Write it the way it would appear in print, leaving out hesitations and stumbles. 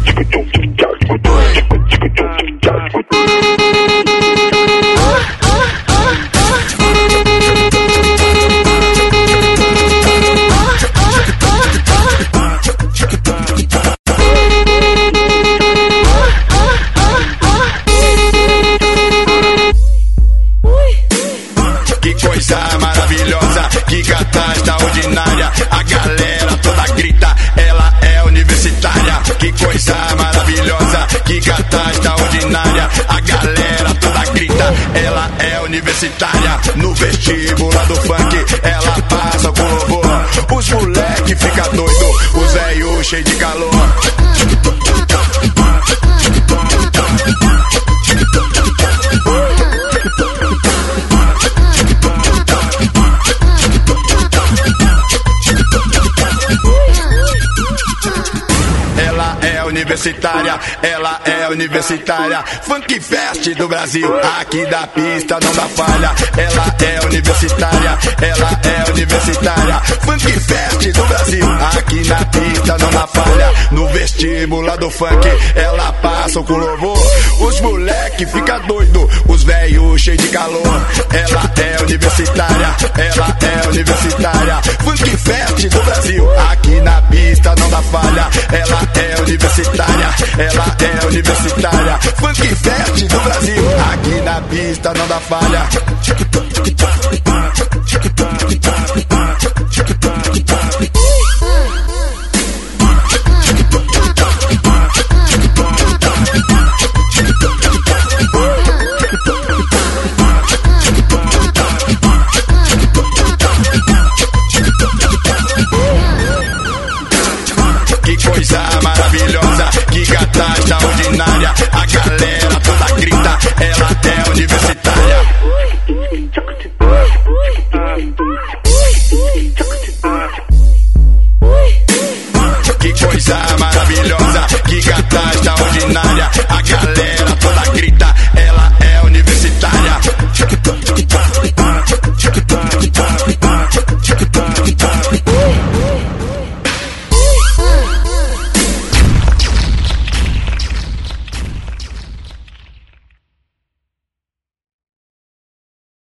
Coisa maravilhosa, que gata extraordinária. A galera toda grita, ela é universitária. Que coisa maravilhosa, que gata extraordinária. A galera toda grita, ela é universitária. No vestibular do funk, ela passa com louvor. Os moleque fica doido, os velhos cheio de calor. Universitária, ela é universitária. Funk Fest do Brasil, aqui da pista não dá falha. Ela é universitária, ela é universitária. Funk Fest do Brasil, aqui na pista não dá falha. No vestibular do funk, ela passa com louvor. Os moleque fica doido, os velhos cheio de calor. Ela é universitária, ela é universitária. Funk Fest do Brasil, aqui na pista não dá falha. Ela é universitária, ela é universitária. Funk Fest do Brasil, aqui na pista não dá falha.